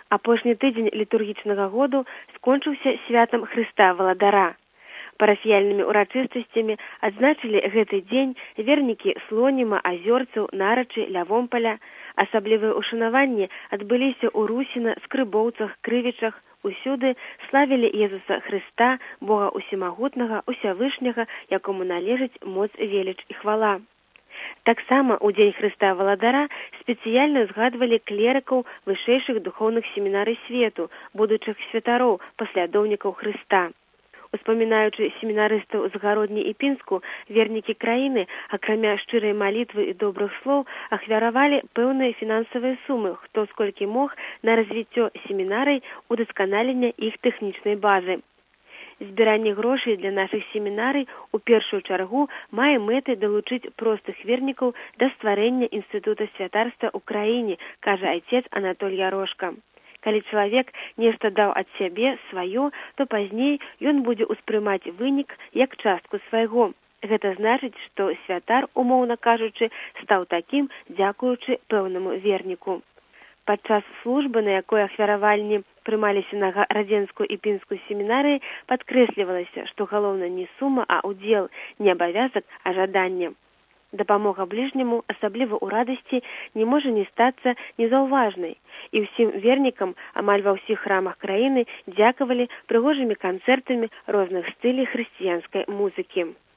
Апошні тыдзень літургічнага году скончыўся святам Хрыста Валадара. Парафіяльнымі ўрачыстасцямі адзначылі гэты дзень вернікі Слоніма, Азёрцаў, Нарачы, Лявомпаля. Асаблівыя ўшанаванні адбыліся ў Русіна, Скрыбоўцах, Крывічах. Усюды славілі Езуса Хрыста, Бога Усімагутнага, Усявышняга, якому належыць моц, веліч і хвала. Таксама ў дзень Хрыста Валадара спецыяльна згадвалі клерыкаў вышэйшых духоўных семінарый свету, будучых святароў, паслядоўнікаў Хрыста. Успамінаючы семінарыстаў з Гародні і Пінску, вернікі краіны, акрамя шчырай малітвы і добрых слоў, ахвяравалі пэўныя фінансавыя сумы, хто сколькі мог, на развіццё семінарый, удасканалення іх тэхнічнай базы. Збіранне грошай для нашых семінарый у першую чаргу мае мэтай далучыць простых вернікаў да стварэння інстытута святарства ў краіне, кажа айцец Анатоль Ярошка. Калі чалавек нешта даў ад сябе, сваё, то пазней ён будзе ўспрымаць вынік як частку свайго. Гэта значыць, што святар, умоўна кажучы, стаў такім, дзякуючы пэўнаму верніку. Падчас службы, на якой ахвяравальні прымаліся на радзенскую і пінскую семінарыі, падкрэслівалася, што галоўна не сума, а ўдзел, не абавязак, а жаданне. Дапамога бліжняму, асабліва ў радасці, не можа не стацца незаўважнай. І ўсім вернікам амаль ва ўсіх храмах краіны дзякавалі прыгожымі канцэртамі розных стылей хрысціянскай музыкі.